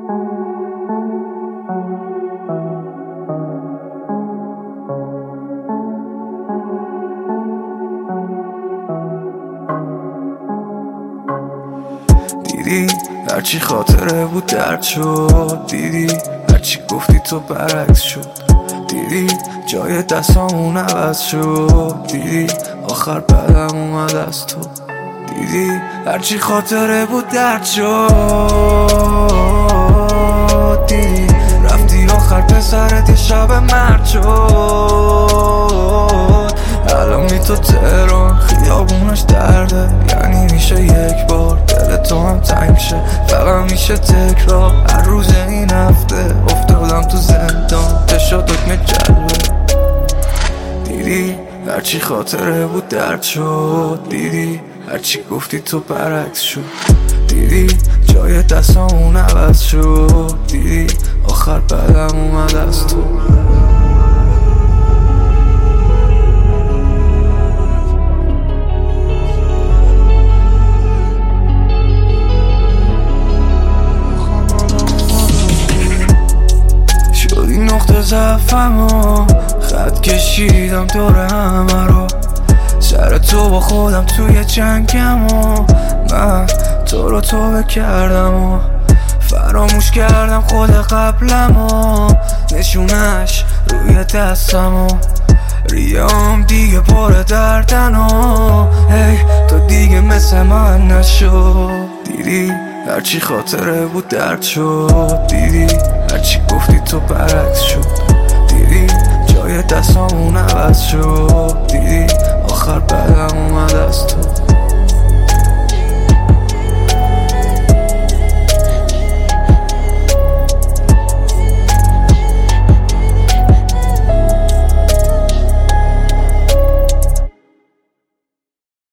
دیدی هرچی خاطره بود درد شد، دیدی هرچی گفتی تو برعکس شد، دیدی جای دستامون عوض شد، دیدی آخر بعدم اومد از تو، دیدی هرچی خاطره بود درد شد، دیدی رفتی آخر پسرت یه شب مرد شد. الان می تو تهران خیابونش درده، یعنی میشه یک بار دل تو هم تنگ شه، فقط میشه تکرار هر روز این هفته افتادم تو زندان تشا دکمه جلوه. دیدی هرچی خاطره بود درد شد، دیدی هرچی گفتی تو برعکس شد، دیدی جای دستامون عوض شد، دیدی آخر بعدم اومد از تو. شدی نقطه ضعفمو، خط کشیدم دور همه رو، سر تو با خودم توی جنگم و من تو رو توبه کردم و فراموش کردم خود قبلم و نشونش روی دستم و ریام دیگه پر دردن و هی تو دیگه مثل من نشو. دیدی هرچی خاطره بود درد شد، دیدی هرچی گفتی تو برعکس شد، دیدی جای دستامون عوض شد، دیدی آخر بعدم اومد از تو.